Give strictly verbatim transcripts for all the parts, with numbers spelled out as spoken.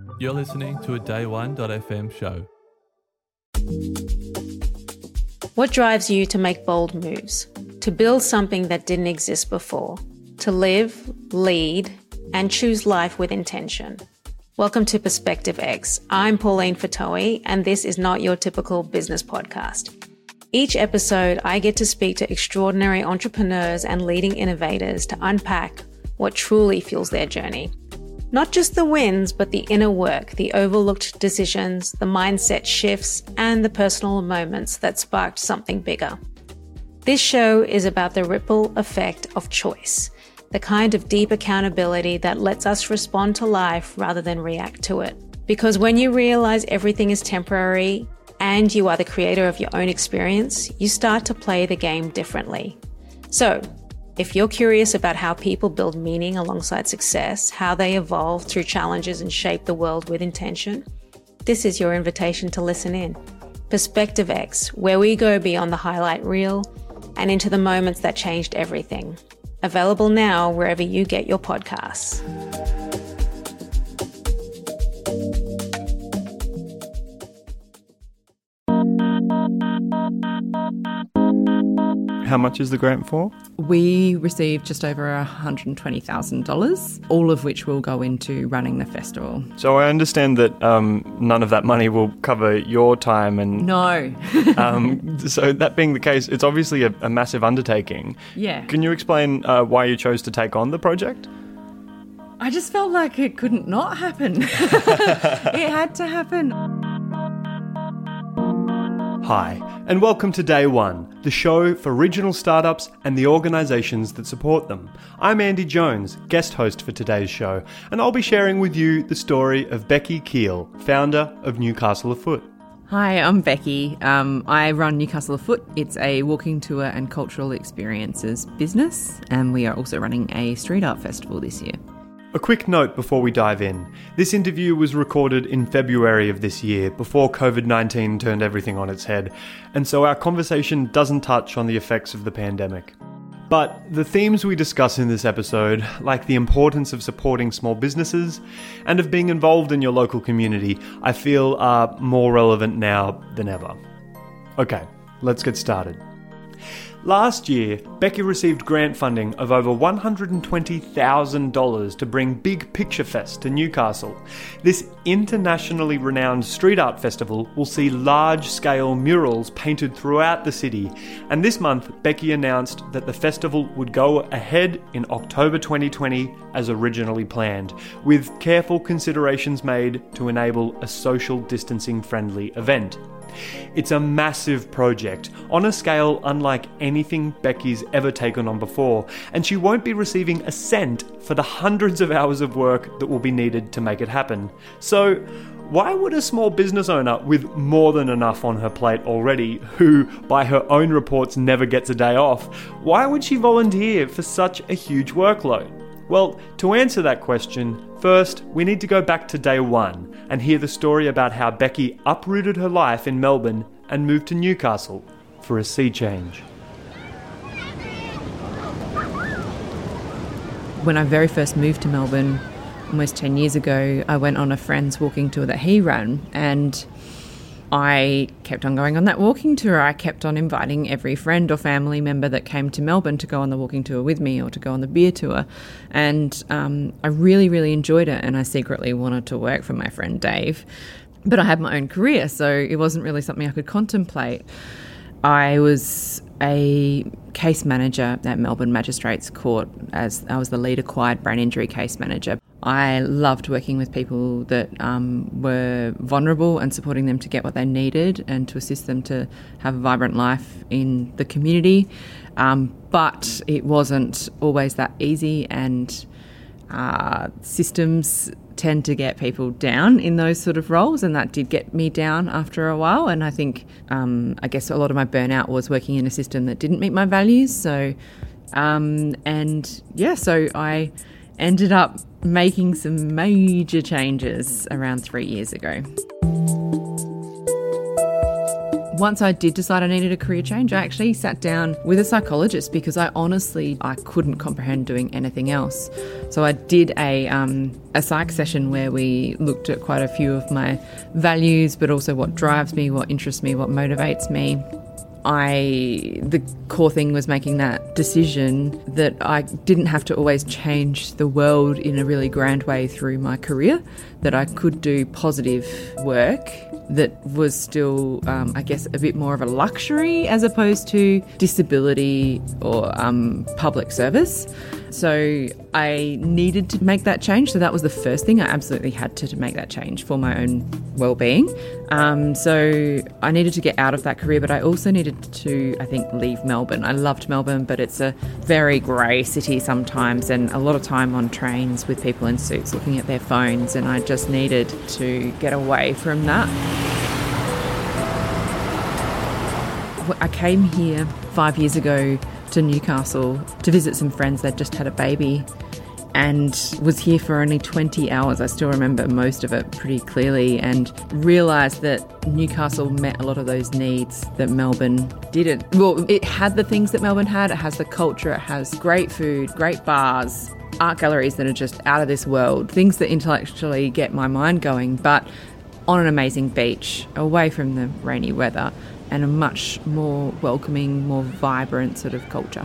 You're listening to a day one dot f m show. What drives you to make bold moves? To build something that didn't exist before? To live, lead, and choose life with intention? Welcome to Perspective X. I'm Pauline Fatoe, and this is not your typical business podcast. Each episode, I get to speak to extraordinary entrepreneurs and leading innovators to unpack what truly fuels their journey. Not just the wins, but the inner work, the overlooked decisions, the mindset shifts, and the personal moments that sparked something bigger. This show is about the ripple effect of choice, the kind of deep accountability that lets us respond to life rather than react to it. Because when you realize everything is temporary and you are the creator of your own experience, you start to play the game differently. So, if you're curious about how people build meaning alongside success, how they evolve through challenges and shape the world with intention, this is your invitation to listen in. Perspective X, where we go beyond the highlight reel and into the moments that changed everything. Available now wherever you get your podcasts. How much is the grant for? We received just over one hundred twenty thousand dollars, all of which will go into running the festival. So I understand that um, none of that money will cover your time and... No. um, so that being the case, it's obviously a, a massive undertaking. Yeah. Can you explain uh, why you chose to take on the project? I just felt like it couldn't not happen. It had to happen. Hi, and welcome to Day One, the show for regional startups and the organisations that support them. I'm Andy Jones, guest host for today's show, and I'll be sharing with you the story of Becky Keel, founder of Newcastle Afoot. Hi, I'm Becky. Um, I run Newcastle Afoot. It's a walking tour and cultural experiences business, and we are also running a street art festival this year. A quick note before we dive in. This interview was recorded in February of this year, before covid nineteen turned everything on its head, and so our conversation doesn't touch on the effects of the pandemic. But the themes we discuss in this episode, like the importance of supporting small businesses and of being involved in your local community, I feel are more relevant now than ever. Okay, let's get started. Last year, Becky received grant funding of over one hundred twenty thousand dollars to bring Big Picture Fest to Newcastle. This internationally renowned street art festival will see large-scale murals painted throughout the city, and this month Becky announced that the festival would go ahead in October twenty twenty as originally planned, with careful considerations made to enable a social distancing-friendly event. It's a massive project, on a scale unlike anything Becky's ever taken on before, and she won't be receiving a cent for the hundreds of hours of work that will be needed to make it happen. So, why would a small business owner with more than enough on her plate already, who, by her own reports, never gets a day off, why would she volunteer for such a huge workload? Well, to answer that question, first, we need to go back to day one and hear the story about how Becky uprooted her life in Melbourne and moved to Newcastle for a sea change. When I very first moved to Melbourne, almost ten years ago, I went on a friend's walking tour that he ran, and I kept on going on that walking tour. I kept on inviting every friend or family member that came to Melbourne to go on the walking tour with me or to go on the beer tour. And um, I really, really enjoyed it, and I secretly wanted to work for my friend Dave. But I had my own career, so it wasn't really something I could contemplate. I was a case manager at Melbourne Magistrates Court, as I was the lead acquired brain injury case manager. I loved working with people that um, were vulnerable and supporting them to get what they needed and to assist them to have a vibrant life in the community. Um, but it wasn't always that easy, and uh, systems tend to get people down in those sort of roles, and that did get me down after a while. And I think, um, I guess a lot of my burnout was working in a system that didn't meet my values. So, um, and yeah, so I ended up making some major changes around three years ago. once I did decide I needed a career change, I actually sat down with a psychologist because I honestly, I couldn't comprehend doing anything else. So I did a um, a psych session where we looked at quite a few of my values, but also what drives me, what interests me, what motivates me. I, the core thing was making that decision that I didn't have to always change the world in a really grand way through my career, that I could do positive work that was still, um, I guess, a bit more of a luxury as opposed to disability or um, public service. So I needed to make that change. So that was the first thing. I absolutely had to, to make that change for my own well-being. Um, so I needed to get out of that career, but I also needed to, I think, leave Melbourne. I loved Melbourne, but it's a very grey city sometimes, and a lot of time on trains with people in suits looking at their phones, and I just needed to get away from that. I came here five years ago to Newcastle to visit some friends. They'd just had a baby and was here for only twenty hours. I still remember most of it pretty clearly, and realised that Newcastle met a lot of those needs that Melbourne didn't. Well, it had the things that Melbourne had. It has the culture, it has great food, great bars, art galleries that are just out of this world, things that intellectually get my mind going, but on an amazing beach, away from the rainy weather, and a much more welcoming, more vibrant sort of culture.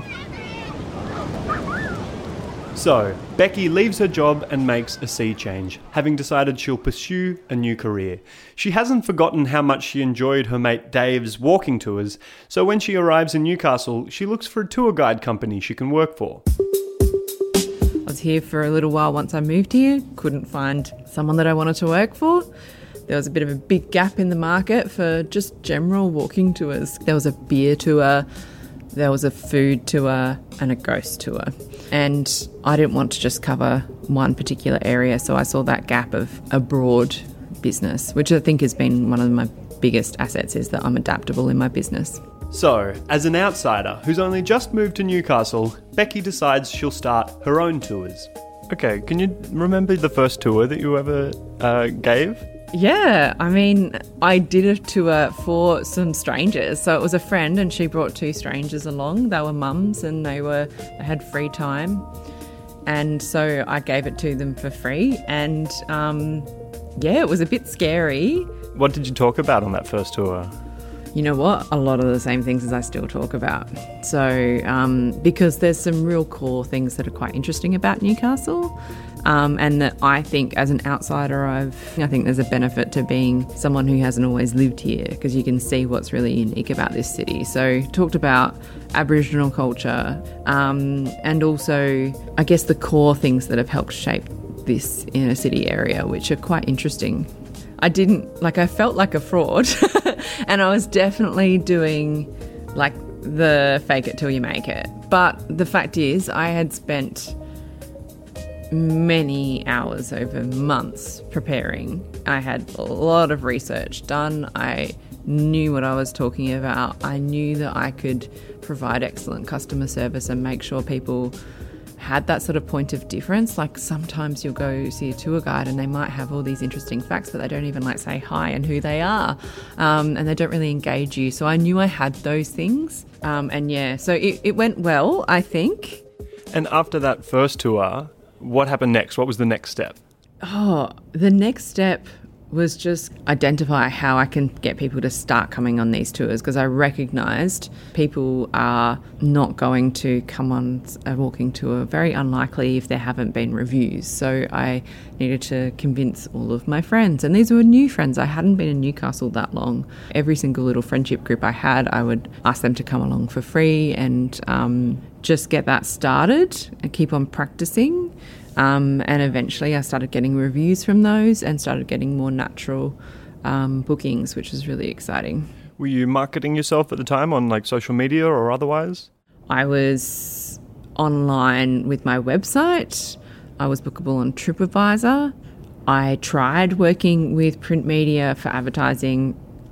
So, Becky leaves her job and makes a sea change, having decided she'll pursue a new career. She hasn't forgotten how much she enjoyed her mate Dave's walking tours, so when she arrives in Newcastle, she looks for a tour guide company she can work for. I was here for a little while once I moved here, couldn't find someone that I wanted to work for. There was a bit of a big gap in the market for just general walking tours. There was a beer tour, there was a food tour and a ghost tour. And I didn't want to just cover one particular area, so I saw that gap of a broad business, which I think has been one of my biggest assets, is that I'm adaptable in my business. So, as an outsider who's only just moved to Newcastle, Becky decides she'll start her own tours. Okay, can you remember the first tour that you ever uh, gave? Yeah, I mean, I did a tour for some strangers. So it was a friend and she brought two strangers along. They were mums and they were they had free time. And so I gave it to them for free. And um, yeah, it was a bit scary. What did you talk about on that first tour? You know what? A lot of the same things as I still talk about. So um, because there's some real core things that are quite interesting about Newcastle. Um, and that I think as an outsider, I've, I think there's a benefit to being someone who hasn't always lived here, because you can see what's really unique about this city. So talked about Aboriginal culture um, and also, I guess, the core things that have helped shape this inner city area, which are quite interesting. I didn't, like, I felt like a fraud and I was definitely doing like the fake it till you make it. But the fact is, I had spent many hours over months preparing. I had a lot of research done. I knew what I was talking about. I knew that I could provide excellent customer service and make sure people had that sort of point of difference. Like sometimes you'll go see a tour guide and they might have all these interesting facts, but they don't even like say hi and who they are, um, and they don't really engage you. So I knew I had those things, um, and yeah, so it, it went well, I think. And after that first tour, what happened next? What was the next step? Oh, the next step was just identify how I can get people to start coming on these tours, because I recognised people are not going to come on a walking tour, very unlikely if there haven't been reviews. So I needed to convince all of my friends, and these were new friends. I hadn't been in Newcastle that long. Every single little friendship group I had, I would ask them to come along for free and um, just get that started and keep on practicing. Um, and eventually I started getting reviews from those and started getting more natural um, bookings, which was really exciting. Were you marketing yourself at the time on like social media or otherwise? I was online with my website. I was bookable on TripAdvisor. I tried working with print media for advertising.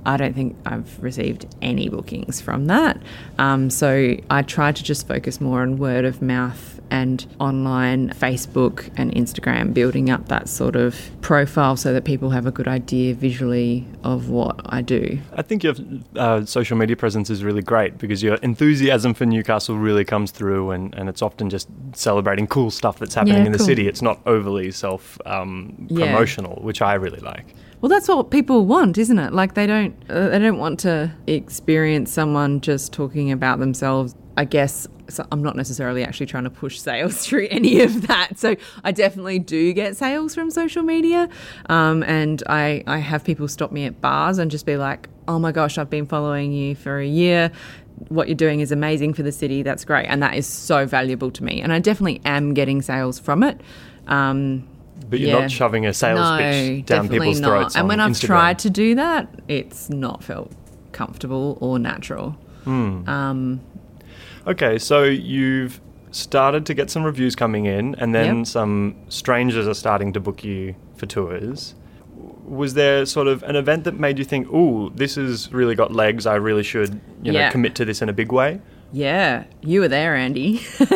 I don't think I've received any bookings from that. Um, so I tried to just focus more on word of mouth and online Facebook and Instagram, building up that sort of profile so that people have a good idea visually of what I do. I think your uh, social media presence is really great because your enthusiasm for Newcastle really comes through, and, and it's often just celebrating cool stuff that's happening Yeah, in the cool. city. It's not overly self-promotional, um, which I really like. Well, that's what people want, isn't it? Like they don't, uh, they don't want to experience someone just talking about themselves. I guess so I'm not necessarily actually trying to push sales through any of that. So I definitely do get sales from social media, um, and I, I have people stop me at bars and just be like, "Oh my gosh, I've been following you for a year. What you're doing is amazing for the city. That's great," and that is so valuable to me. And I definitely am getting sales from it. Um, But you're Yeah. not shoving a sales no, pitch down definitely people's not. throats And on when I've Instagram. tried to do that, it's not felt comfortable or natural. Hmm. Um, Okay, so you've started to get some reviews coming in, and then Yep. some strangers are starting to book you for tours. Was there sort of an event that made you think, ooh, this has really got legs, I really should, you know, Yeah. commit to this in a big way? yeah, you were there, Andy.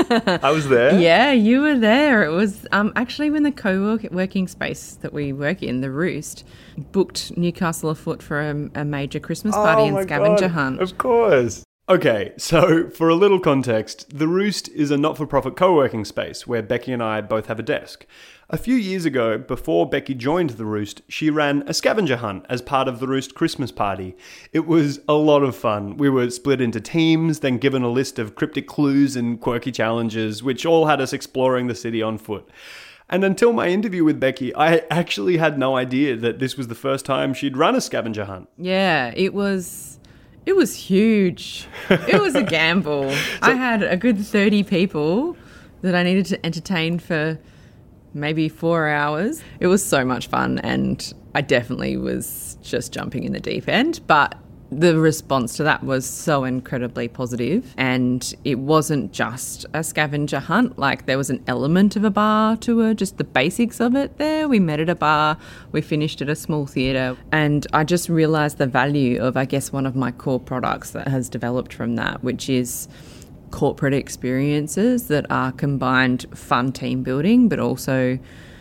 I was there. Yeah, you were there. It was um, actually when the co-working space that we work in, the Roost, booked Newcastle Afoot for a, a major Christmas party Oh and my scavenger God, hunt. Of course. Okay, so for a little context, The Roost is a not-for-profit co-working space where Becky and I both have a desk. A few years ago, before Becky joined The Roost, she ran a scavenger hunt as part of The Roost Christmas party. It was a lot of fun. We were split into teams, then given a list of cryptic clues and quirky challenges, which all had us exploring the city on foot. And until my interview with Becky, I actually had no idea that this was the first time she'd run a scavenger hunt. Yeah, it was... It was huge. It was a gamble. I had a good thirty people that I needed to entertain for maybe four hours. It was so much fun, and I definitely was just jumping in the deep end. But the response to that was so incredibly positive, and it wasn't just a scavenger hunt. Like, there was an element of a bar tour, just the basics of it there. We met at a bar, we finished at a small theatre, and I just realised the value of, I guess, one of my core products that has developed from that, which is corporate experiences that are combined fun team building, but also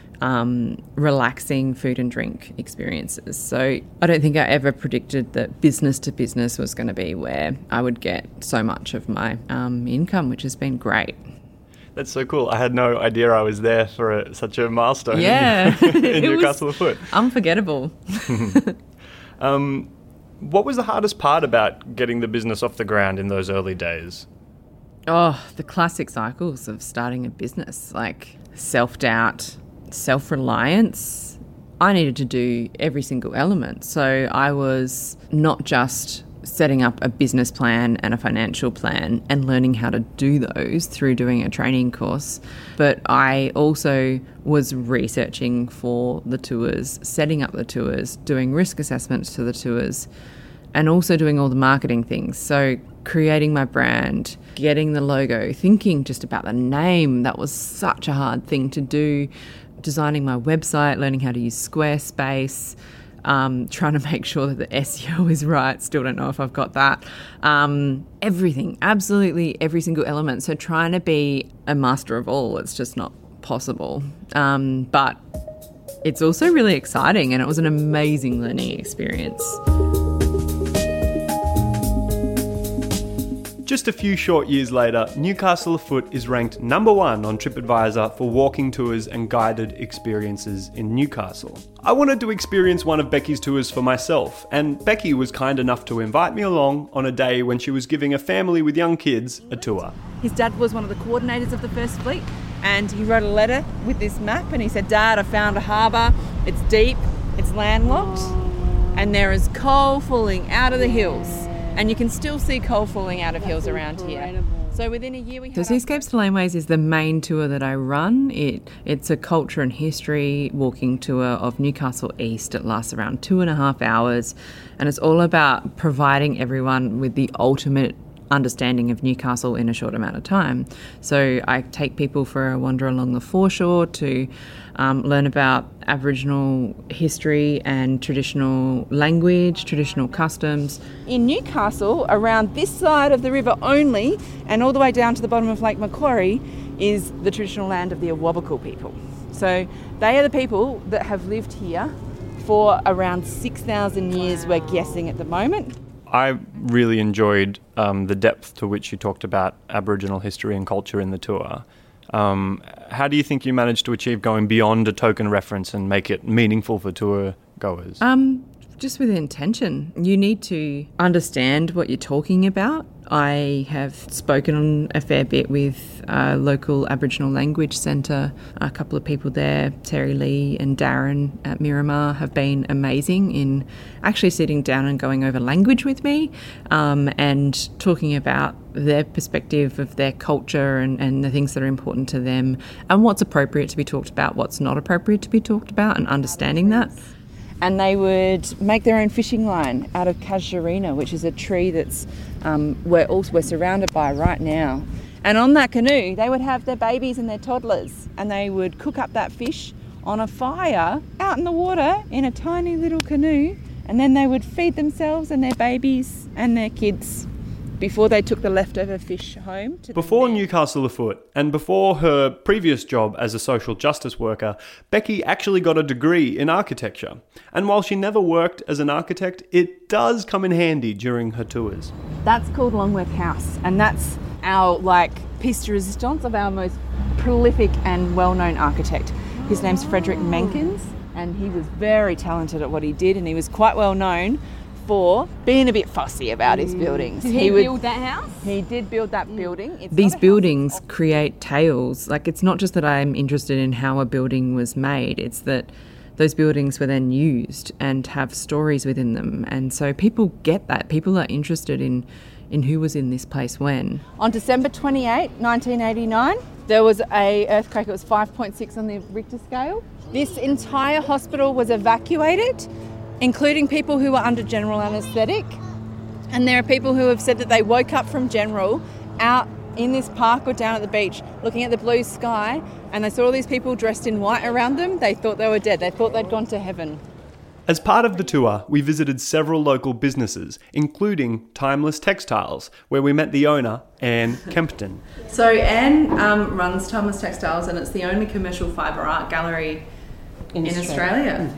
Um, relaxing food and drink experiences. So I don't think I ever predicted that business to business was going to be where I would get so much of my um, income, which has been great. That's so cool. I had no idea I was there for a, such a milestone Yeah. in, It was Newcastle Afoot. Unforgettable. Um, what was the hardest part about getting the business off the ground in those early days? Oh, the classic cycles of starting a business, like self-doubt, self-reliance. I needed to do every single element. So I was not just setting up a business plan and a financial plan and learning how to do those through doing a training course, but I also was researching for the tours, setting up the tours, doing risk assessments to the tours, and also doing all the marketing things. So creating my brand, getting the logo, thinking just about the name. That was such a hard thing to do. Designing my website, learning how to use Squarespace, um, trying to make sure that the S E O is right. Still don't know if I've got that. Um, everything, absolutely every single element. So trying to be a master of all, it's just not possible. Um, but it's also really exciting, and it was an amazing learning experience. Just a few short years later, Newcastle Afoot is ranked number one on TripAdvisor for walking tours and guided experiences in Newcastle. I wanted to experience one of Becky's tours for myself, and Becky was kind enough to invite me along on a day when she was giving a family with young kids a tour. His dad was one of the coordinators of the First Fleet, and he wrote a letter with this map, and he said, "Dad, I found a harbour. It's deep, it's landlocked, and there is coal falling out of the hills." And you can still see coal falling out of hills around here. So within a year we had... So Seascapes to Laneways is the main tour that I run. It It's a culture and history walking tour of Newcastle East. It lasts around two and a half hours, and it's all about providing everyone with the ultimate understanding of Newcastle in a short amount of time. So I take people for a wander along the foreshore to um, learn about Aboriginal history and traditional language, traditional customs. In Newcastle, around this side of the river only, and all the way down to the bottom of Lake Macquarie, is the traditional land of the Awabakal people. So they are the people that have lived here for around six thousand years, we're guessing at the moment. I really enjoyed um, the depth to which you talked about Aboriginal history and culture in the tour. Um, how do you think you managed to achieve going beyond a token reference and make it meaningful for tour goers? Um, just with intention. You need to understand what you're talking about. I have spoken on a fair bit with a local Aboriginal Language Centre. A couple of people there, Terry Lee and Darren at Miramar, have been amazing in actually sitting down and going over language with me um, and talking about their perspective of their culture and, and the things that are important to them and what's appropriate to be talked about, what's not appropriate to be talked about, and understanding that. And they would make their own fishing line out of casuarina, which is a tree that's um, we're also we're surrounded by right now. And on that canoe, they would have their babies and their toddlers, and they would cook up that fish on a fire out in the water in a tiny little canoe, and then they would feed themselves and their babies and their kids before they took the leftover fish home. To before Newcastle Afoot, and before her previous job as a social justice worker, Becky actually got a degree in architecture. And while she never worked as an architect, it does come in handy during her tours. That's called Longworth House, and that's our, like, piece de resistance of our most prolific and well-known architect. His name's Frederick Menkins, and he was very talented at what he did, and he was quite well known for being a bit fussy about his buildings. Did he, he would, build that house? He did build that building. It's These buildings create tales. Like, it's not just that I'm interested in how a building was made, it's that those buildings were then used and have stories within them. And so people get that. People are interested in, in who was in this place when. On December twenty-eighth, nineteen eighty-nine, there was a earthquake. It was five point six on the Richter scale. This entire hospital was evacuated, including people who were under general anaesthetic. And there are people who have said that they woke up from general out in this park or down at the beach looking at the blue sky, and they saw all these people dressed in white around them. They thought they were dead. They thought they'd gone to heaven. As part of the tour, we visited several local businesses, including Timeless Textiles, where we met the owner, Anne Kempton. So Anne um, runs Timeless Textiles, and it's the only commercial fibre art gallery in, in Australia. Australia.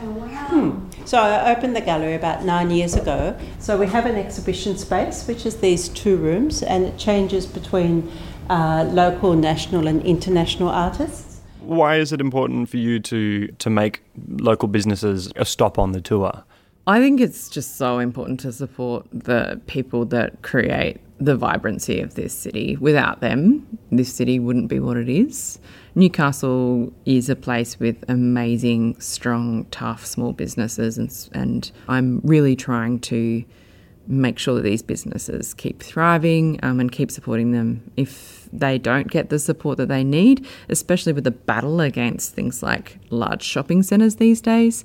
Hmm. So I opened the gallery about nine years ago. So we have an exhibition space, which is these two rooms, and it changes between uh, local, national and international artists. Why is it important for you to, to make local businesses a stop on the tour? I think it's just so important to support the people that create the vibrancy of this city. Without them, this city wouldn't be what it is. Newcastle is a place with amazing, strong, tough, small businesses, and, and I'm really trying to make sure that these businesses keep thriving um, and keep supporting them. If they don't get the support that they need, especially with the battle against things like large shopping centres these days,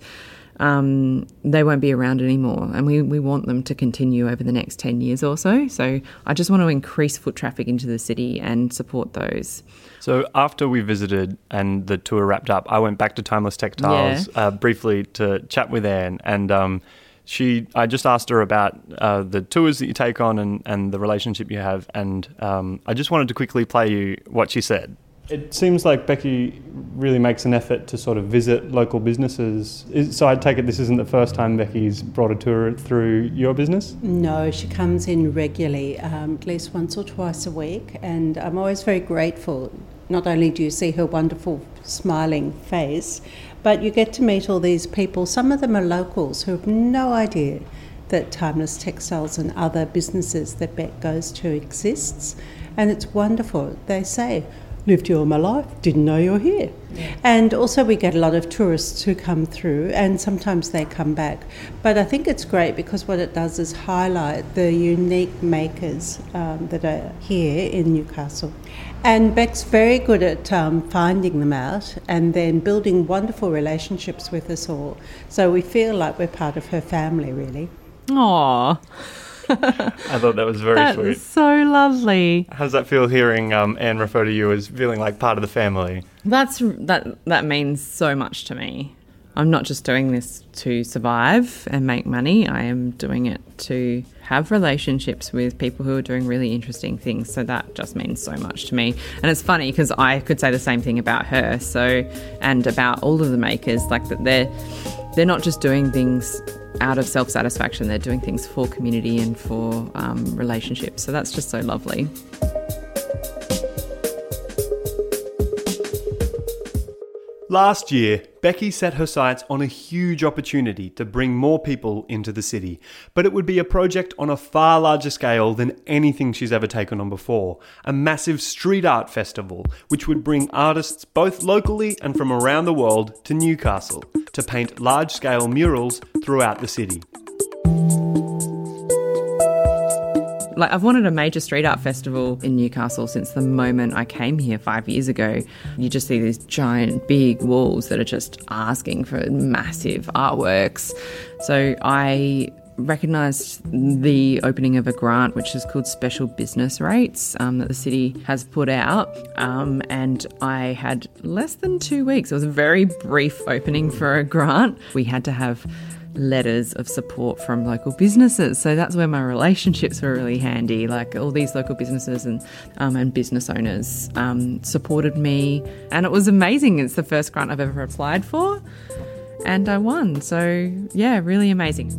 Um, they won't be around anymore, and we, we want them to continue over the next ten years or so. So I just want to increase foot traffic into the city and support those. So after we visited and the tour wrapped up, I went back to Timeless Textiles yeah. uh, briefly to chat with Anne, and um, she, I just asked her about uh, the tours that you take on and, and the relationship you have, and um, I just wanted to quickly play you what she said. It seems like Becky really makes an effort to sort of visit local businesses. So I take it this isn't the first time Becky's brought a tour through your business? No, she comes in regularly, um, at least once or twice a week, and I'm always very grateful. Not only do you see her wonderful smiling face, but you get to meet all these people. Some of them are locals who have no idea that Timeless Textiles and other businesses that Beck goes to exists, and it's wonderful. They say, lived here all my life, didn't know you're here. Yeah. And also we get a lot of tourists who come through, and sometimes they come back. But I think it's great because what it does is highlight the unique makers um, that are here in Newcastle. And Beck's very good at um, finding them out and then building wonderful relationships with us all. So we feel like we're part of her family, really. Aww. I thought that was very That's sweet. so lovely. How does that feel hearing um, Anne refer to you as feeling like part of the family? That's that. That means so much to me. I'm not just doing this to survive and make money. I am doing it to have relationships with people who are doing really interesting things. So that just means so much to me. And it's funny because I could say the same thing about her. So, and about all of the makers, like that they're they're not just doing things out of self-satisfaction. They're doing things for community and for um, relationships. So that's just so lovely. Last year, Becky set her sights on a huge opportunity to bring more people into the city, but it would be a project on a far larger scale than anything she's ever taken on before, a massive street art festival which would bring artists both locally and from around the world to Newcastle to paint large-scale murals throughout the city. Like, I've wanted a major street art festival in Newcastle since the moment I came here five years ago. You just see these giant, big walls that are just asking for massive artworks. So I recognised the opening of a grant which is called Special Business Rates um, that the city has put out, um, and I had less than two weeks. It was a very brief opening for a grant. We had to have letters of support from local businesses. So that's where my relationships were really handy. Like all these local businesses and um, and business owners um, supported me, and it was amazing. It's the first grant I've ever applied for, and I won. So yeah, really amazing.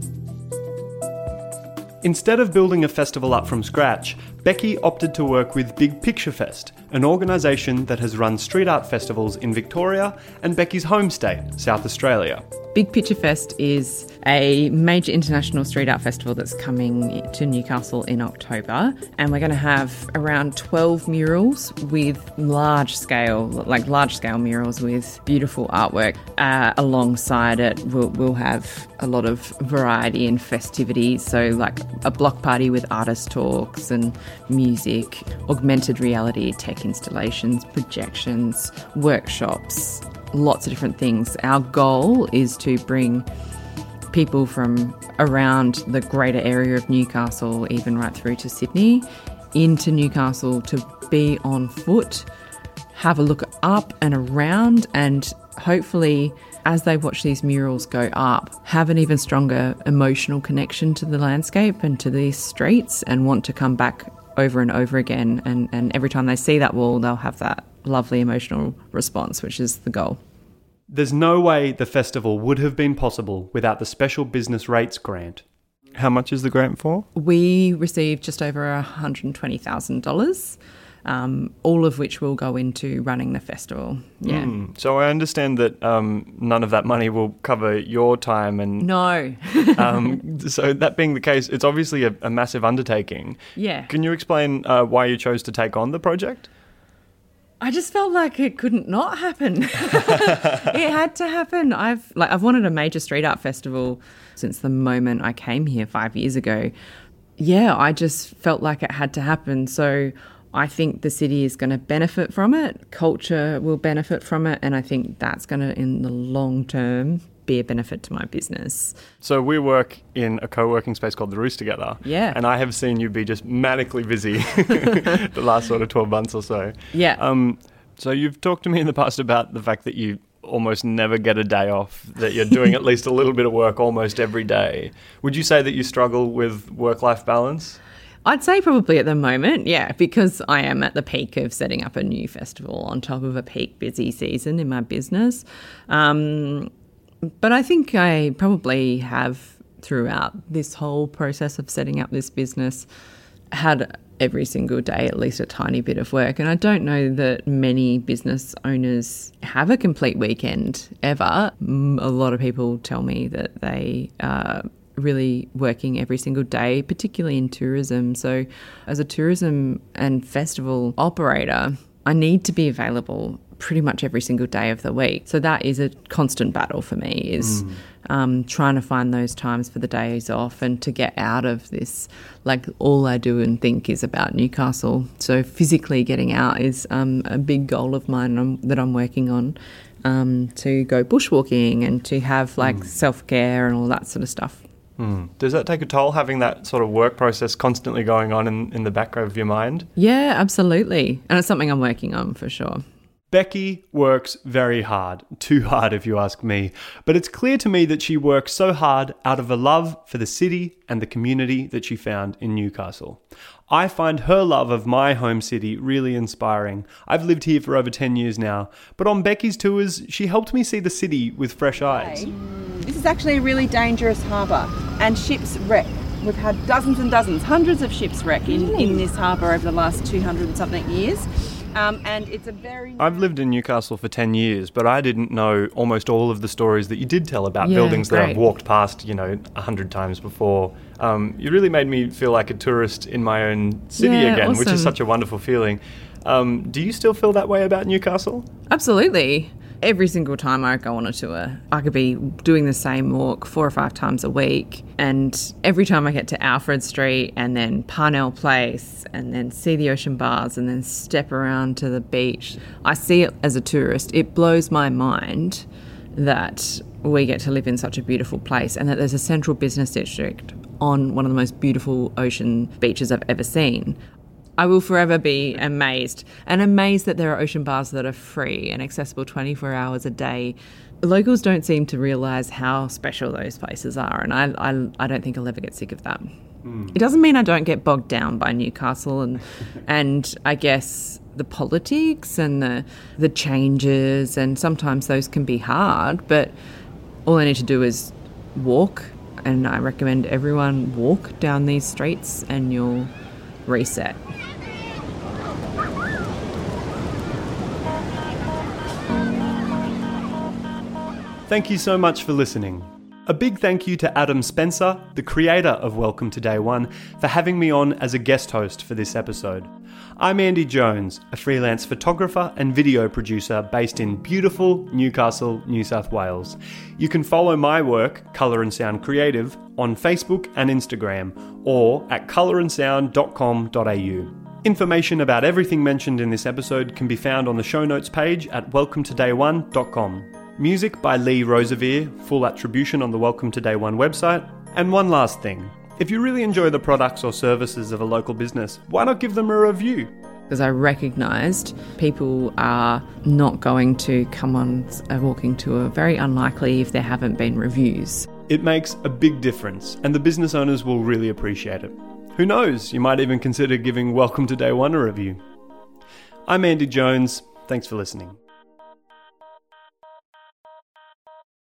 Instead of building a festival up from scratch, Becky opted to work with Big Picture Fest, an organisation that has run street art festivals in Victoria and Becky's home state, South Australia. Big Picture Fest is a major international street art festival that's coming to Newcastle in October, and we're going to have around twelve murals with large scale, like large scale murals with beautiful artwork. Uh, alongside it, we'll, we'll have a lot of variety and festivities, so like a block party with artist talks and music, augmented reality, tech installations, projections, workshops, lots of different things. Our goal is to bring people from around the greater area of Newcastle, even right through to Sydney, into Newcastle to be on foot, have a look up and around, and hopefully as they watch these murals go up, have an even stronger emotional connection to the landscape and to these streets and want to come back over and over again. And, and every time they see that wall, they'll have that lovely emotional response, which is the goal. There's no way the festival would have been possible without the Special Business Rates grant. How much is the grant for? We received just over one hundred twenty thousand dollars, um, all of which will go into running the festival. Yeah. Mm, so I understand that um, none of that money will cover your time. and No. um, so that being the case, it's obviously a, a massive undertaking. Yeah. Can you explain uh, why you chose to take on the project? I just felt like it couldn't not happen. It had to happen. I've like I've wanted a major street art festival since the moment I came here five years ago. Yeah, I just felt like it had to happen. So I think the city is going to benefit from it. Culture will benefit from it. And I think that's going to, in the long term, be a benefit to my business. So we work in a co-working space called The Roost together. Yeah. And I have seen you be just manically busy the last sort of twelve months or so. Yeah. Um. So you've talked to me in the past about the fact that you almost never get a day off, that you're doing at least a little bit of work almost every day. Would you say that you struggle with work-life balance? I'd say probably at the moment, yeah, because I am at the peak of setting up a new festival on top of a peak busy season in my business. Um, but I think I probably have, throughout this whole process of setting up this business, had every single day at least a tiny bit of work. And I don't know that many business owners have a complete weekend ever. A lot of people tell me that they are really working every single day, particularly in tourism. So as a tourism and festival operator, I need to be available pretty much every single day of the week. So that is a constant battle for me, is mm. um, trying to find those times for the days off and to get out of this, like all I do and think is about Newcastle. So physically getting out is um, a big goal of mine um, that I'm working on, um, to go bushwalking and to have like mm. self-care and all that sort of stuff. Hmm. Does that take a toll, having that sort of work process constantly going on in, in the back of your mind? Yeah, absolutely. And it's something I'm working on for sure. Becky works very hard, too hard if you ask me, but it's clear to me that she works so hard out of a love for the city and the community that she found in Newcastle. I find her love of my home city really inspiring. I've lived here for over ten years now, but on Becky's tours, she helped me see the city with fresh eyes. This is actually a really dangerous harbour, and ships wreck. We've had dozens and dozens, hundreds of ships wreck in, in this harbour over the last two hundred and something years. Um, and it's a very... I've lived in Newcastle for ten years, but I didn't know almost all of the stories that you did tell about Yeah, buildings that great. I've walked past, you know, a hundred times before. Um, you really made me feel like a tourist in my own city Yeah, again, which is awesome. such a wonderful feeling. Um, do you still feel that way about Newcastle? Absolutely. Every single time I go on a tour, I could be doing the same walk four or five times a week. And every time I get to Alfred Street and then Parnell Place and then see the ocean bars and then step around to the beach, I see it as a tourist. It blows my mind that we get to live in such a beautiful place and that there's a central business district on one of the most beautiful ocean beaches I've ever seen. I will forever be amazed, and amazed that there are ocean bars that are free and accessible twenty-four hours a day. Locals don't seem to realise how special those places are, and I, I, I don't think I'll ever get sick of that. Mm. It doesn't mean I don't get bogged down by Newcastle and and I guess the politics and the the changes, and sometimes those can be hard, but all I need to do is walk, and I recommend everyone walk down these streets and you'll reset. Thank you so much for listening. A big thank you to Adam Spencer, the creator of Welcome to Day One, for having me on as a guest host for this episode. I'm Andy Jones, a freelance photographer and video producer based in beautiful Newcastle, New South Wales. You can follow my work, Colour and Sound Creative, on Facebook and Instagram, or at colour and sound dot com dot a u. Information about everything mentioned in this episode can be found on the show notes page at welcome to day one dot com. Music by Lee Rosevere, full attribution on the Welcome to Day One website. And one last thing, if you really enjoy the products or services of a local business, why not give them a review? Because I recognised people are not going to come on a walking tour, very unlikely if there haven't been reviews. It makes a big difference, and the business owners will really appreciate it. Who knows, you might even consider giving Welcome to Day One a review. I'm Andy Jones, thanks for listening.